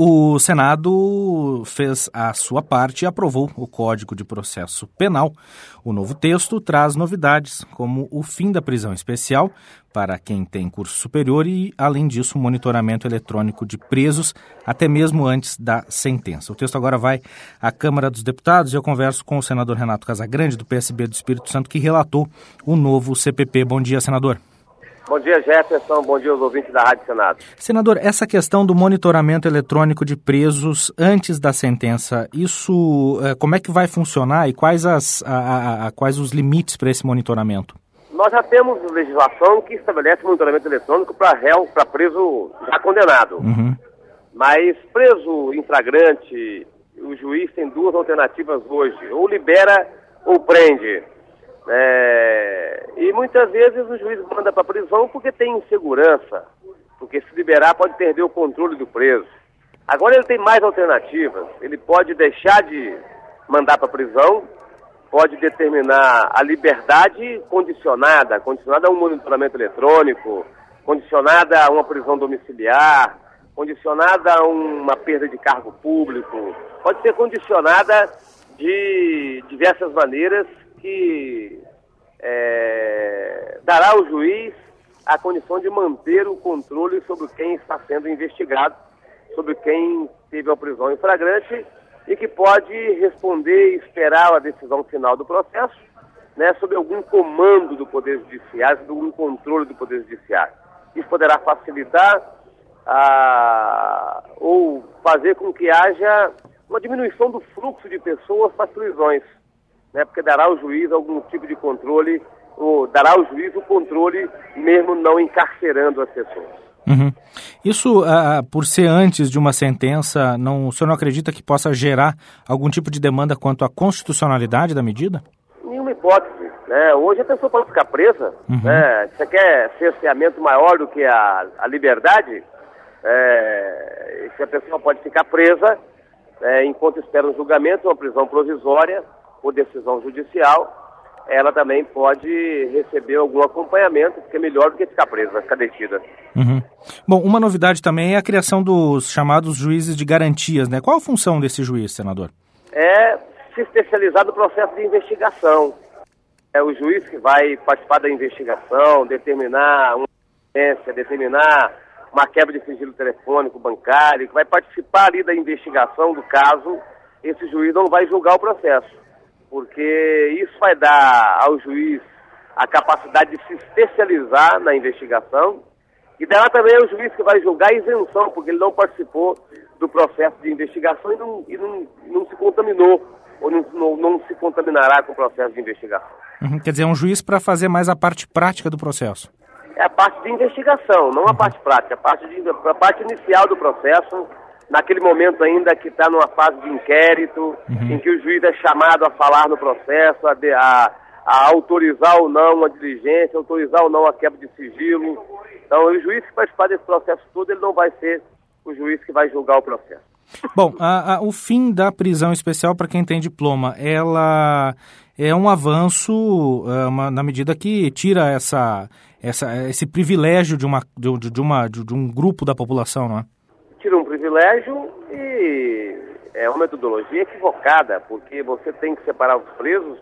O Senado fez a sua parte e aprovou o Código de Processo Penal. O novo texto traz novidades, como o fim da prisão especial para quem tem curso superior e, além disso, o monitoramento eletrônico de presos até mesmo antes da sentença. O texto agora vai à Câmara dos Deputados e eu converso com o senador Renato Casagrande, do PSB do Espírito Santo, que relatou o novo CPP. Bom dia, senador. Bom dia, Jefferson. Bom dia aos ouvintes da Rádio Senado. Senador, essa questão do monitoramento eletrônico de presos antes da sentença, isso como é que vai funcionar e quais os limites para esse monitoramento? Nós já temos legislação que estabelece monitoramento eletrônico para réu, para preso já condenado. Uhum. Mas preso em flagrante, o juiz tem duas alternativas hoje, ou libera ou prende. E muitas vezes o juiz manda para a prisão porque tem insegurança, porque se liberar pode perder o controle do preso. Agora ele tem mais alternativas, ele pode deixar de mandar para a prisão, pode determinar a liberdade condicionada a um monitoramento eletrônico, condicionada a uma prisão domiciliar, condicionada a uma perda de cargo público, pode ser condicionada de diversas maneiras que dará ao juiz a condição de manter o controle sobre quem está sendo investigado, sobre quem teve a prisão em flagrante e que pode responder e esperar a decisão final do processo, sob algum comando do Poder Judiciário, sob algum controle do Poder Judiciário. Isso poderá facilitar ou fazer com que haja uma diminuição do fluxo de pessoas para as prisões, porque dará ao juiz algum tipo de controle, ou dará ao juiz o controle mesmo não encarcerando as pessoas. Uhum. Isso, por ser antes de uma sentença, o senhor não acredita que possa gerar algum tipo de demanda quanto à constitucionalidade da medida? Nenhuma hipótese. Hoje a pessoa pode ficar presa. Uhum. Você quer cerceamento maior do que a liberdade? Se a pessoa pode ficar presa enquanto espera um julgamento, uma prisão provisória ou decisão judicial, ela também pode receber algum acompanhamento, que é melhor do que ficar presa, vai ficar detida. Uhum. Bom, uma novidade também é a criação dos chamados juízes de garantias, Qual a função desse juiz, senador? É se especializar no processo de investigação. É o juiz que vai participar da investigação, determinar uma sentença, determinar uma quebra de sigilo telefônico, bancário, que vai participar ali da investigação do caso. Esse juiz não vai julgar o processo, porque isso vai dar ao juiz a capacidade de se especializar na investigação e dará também ao juiz que vai julgar a isenção, porque ele não participou do processo de investigação e não se contaminou, ou não se contaminará com o processo de investigação. Uhum. Quer dizer, é um juiz para fazer mais a parte prática do processo. É a parte de investigação, não a parte prática, a parte inicial do processo, naquele momento ainda que está numa fase de inquérito, em que o juiz é chamado a falar no processo, a autorizar ou não a diligência, autorizar ou não a quebra de sigilo. Então, o juiz que participar desse processo todo, ele não vai ser o juiz que vai julgar o processo. Bom, o fim da prisão especial para quem tem diploma, ela é um avanço na medida que tira esse privilégio de um grupo da população, não é? Tira um privilégio e é uma metodologia equivocada, porque você tem que separar os presos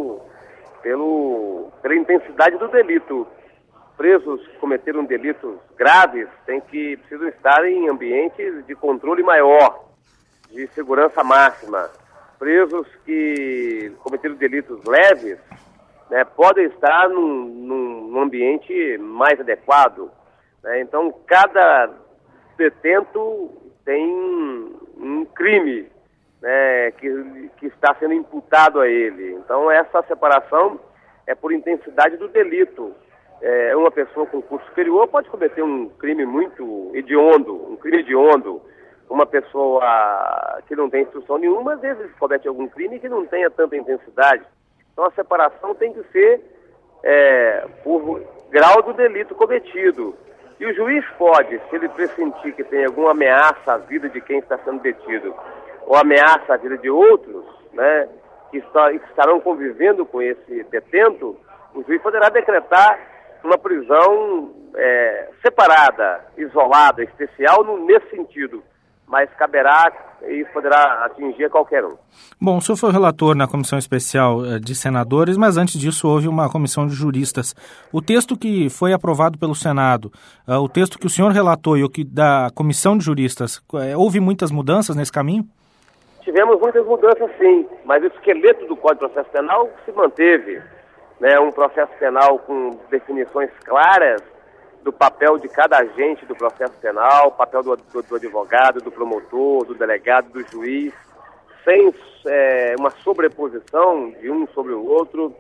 pela intensidade do delito. Presos que cometeram delitos graves precisam estar em ambientes de controle maior, de segurança máxima. Presos que cometeram delitos leves, podem estar num ambiente mais adequado. Então, cada detento tem um crime que está sendo imputado a ele. Então, essa separação é por intensidade do delito. Uma pessoa com curso superior pode cometer um crime muito hediondo, Uma pessoa que não tem instrução nenhuma, às vezes comete algum crime que não tenha tanta intensidade. Então, a separação tem que ser por grau do delito cometido. E o juiz pode, se ele pressentir que tem alguma ameaça à vida de quem está sendo detido, ou ameaça à vida de outros, que estarão convivendo com esse detento, o juiz poderá decretar uma prisão separada, isolada, especial, nesse sentido. mas caberá e poderá atingir qualquer um. Bom, o senhor foi relator na Comissão Especial de Senadores, mas antes disso houve uma comissão de juristas. O texto que foi aprovado pelo Senado, o texto que o senhor relatou e o que da Comissão de Juristas, houve muitas mudanças nesse caminho? Tivemos muitas mudanças, sim, mas o esqueleto do Código de Processo Penal se manteve, né? Um processo penal com definições claras do papel de cada agente do processo penal, papel do advogado, do promotor, do delegado, do juiz, sem uma sobreposição de um sobre o outro,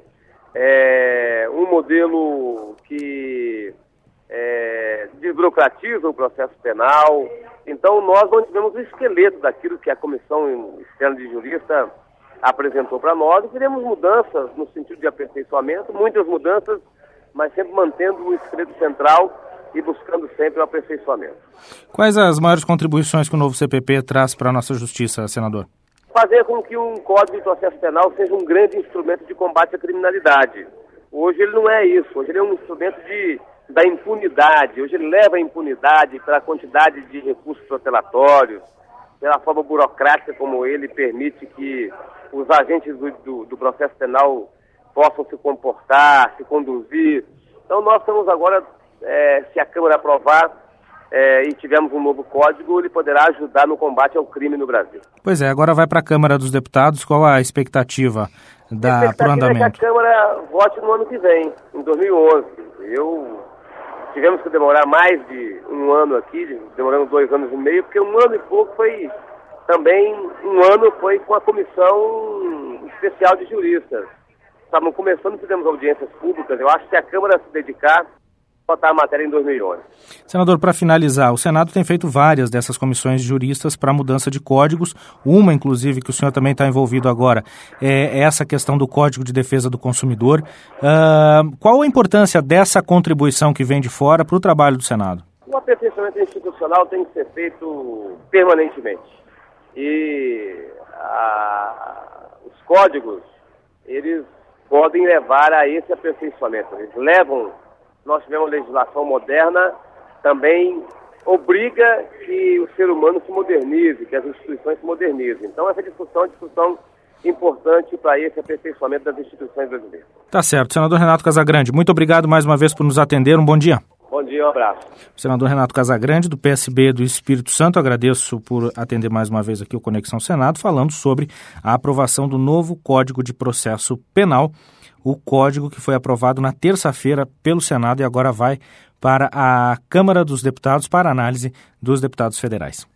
um modelo que desburocratiza o processo penal. Então, nós mantivemos o esqueleto daquilo que a Comissão Externa de Jurista apresentou para nós e teremos mudanças no sentido de aperfeiçoamento, muitas mudanças, mas sempre mantendo o esqueleto central e buscando sempre o aperfeiçoamento. Quais as maiores contribuições que o novo CPP traz para a nossa justiça, senador? Fazer com que um Código de Processo Penal seja um grande instrumento de combate à criminalidade. Hoje ele não é isso, hoje ele é um instrumento da impunidade, hoje ele leva a impunidade pela quantidade de recursos protelatórios, pela forma burocrática como ele permite que os agentes do processo penal possam se comportar, se conduzir. Então nós estamos agora, se a Câmara aprovar e tivermos um novo código, ele poderá ajudar no combate ao crime no Brasil. Pois é, agora vai para a Câmara dos Deputados, qual a expectativa para o andamento? É que a Câmara vote no ano que vem, em 2011. Tivemos que demorar mais de um ano aqui, demorando 2 anos e meio, porque 1 ano e pouco foi também, 1 ano foi com a Comissão Especial de Juristas. Estavam começando, fizemos audiências públicas. Eu acho que se a Câmara se dedicar, votar a matéria em 2011. Senador, para finalizar, o Senado tem feito várias dessas comissões de juristas para mudança de códigos, uma, inclusive, que o senhor também está envolvido agora, é essa questão do Código de Defesa do Consumidor. Qual a importância dessa contribuição que vem de fora para o trabalho do Senado? O aperfeiçoamento institucional tem que ser feito permanentemente. E os códigos, eles podem levar a esse aperfeiçoamento. Eles levam. Nós tivemos legislação moderna, também obriga que o ser humano se modernize, que as instituições se modernizem. Então, essa discussão é uma discussão importante para esse aperfeiçoamento das instituições brasileiras. Tá certo. Senador Renato Casagrande, muito obrigado mais uma vez por nos atender. Um bom dia. Bom dia, um abraço. Senador Renato Casagrande, do PSB do Espírito Santo, agradeço por atender mais uma vez aqui o Conexão Senado, falando sobre a aprovação do novo Código de Processo Penal, o código que foi aprovado na terça-feira pelo Senado e agora vai para a Câmara dos Deputados para análise dos deputados federais.